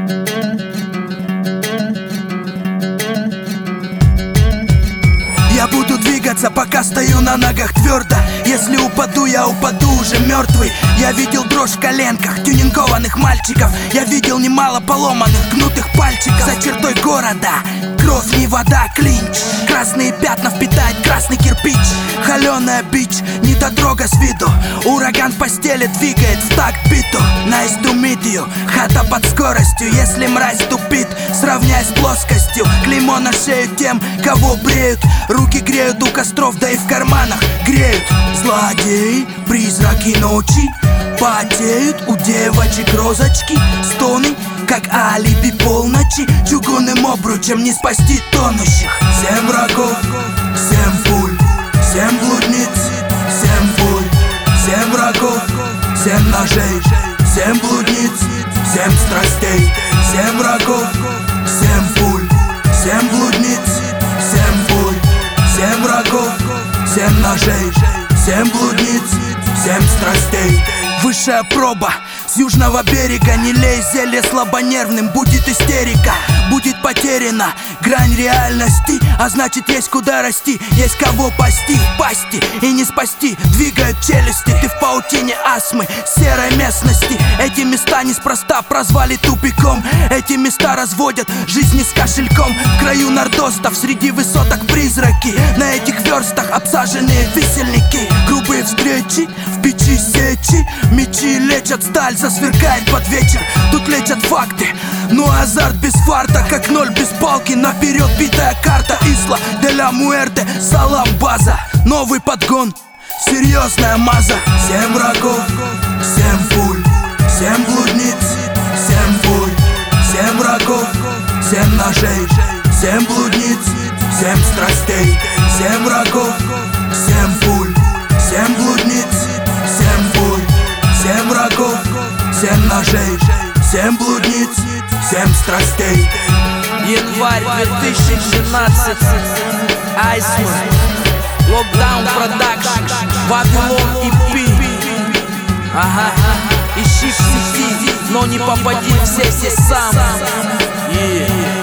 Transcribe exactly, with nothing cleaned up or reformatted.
Я буду двигаться, пока стою на ногах твердо. Если упаду, я упаду уже мертвый. Я видел дрожь в коленках тюнингованных мальчиков. Я видел немало поломанных, гнутых пальчиков. За чертой города кровь не вода, клинч. Красные пятна впитает красный кирпич. Холеная бич, недотрога с виду. Ураган в постели двигает в такт биту. Nice to meet you, хата под скоростью. Если мразь тупит, сравняй с плоскостью. Клеймо на шею тем, кого бреют. Руки греют у костров, да и в карманах греют. Злодеи, призраки ночи потеют у девочек розочки. Стоны, как алиби полночи. Чугунным обручем не спасти тонущих. Семь врагов, семь пуль, семь блудниц, семь пуль. Семь врагов, семь ножей, семь блудниц, семь страстей. Семь врагов, семь пуль, семь блудниц, семь пуль. Семь врагов, семь ножей, семь блудниц, семь страстей. Высшая проба с южного берега. Не лей зелье слабонервным, будет истерика. Будет потеряна грань реальности, а значит есть куда расти, есть кого пасти. Пасти и не спасти, двигают челюсти. Ты в паутине астмы, серой местности. Эти места неспроста прозвали тупиком. Эти места разводят жизни с кошельком. В краю нордостов, среди высоток призраки. На этих верстах обсаженные висельники. Грубые встречи, в печи сечи. Мечи лечат сталь, засверкает под вечер. Тут лечат факты, но азарт без фарта. Как ноль без палки, наперед битая карта. Исла де ла Муэрте, салам база. Новый подгон, серьезная маза. Семь врагов, семь пуль, семь блудниц, семь пуль. Семь врагов, семь ножей, семь блудниц, семь страстей. Семь врагов, семь пуль, семь блудниц, семь пуль. Семь врагов, семь ножей, семь блудниц, семь страстей. Январь две тысячи двенадцать. Айсман, Lockdown Production, Вавилон и пи. Ага, ищи в сети, но не попади в сети сам. Yeah.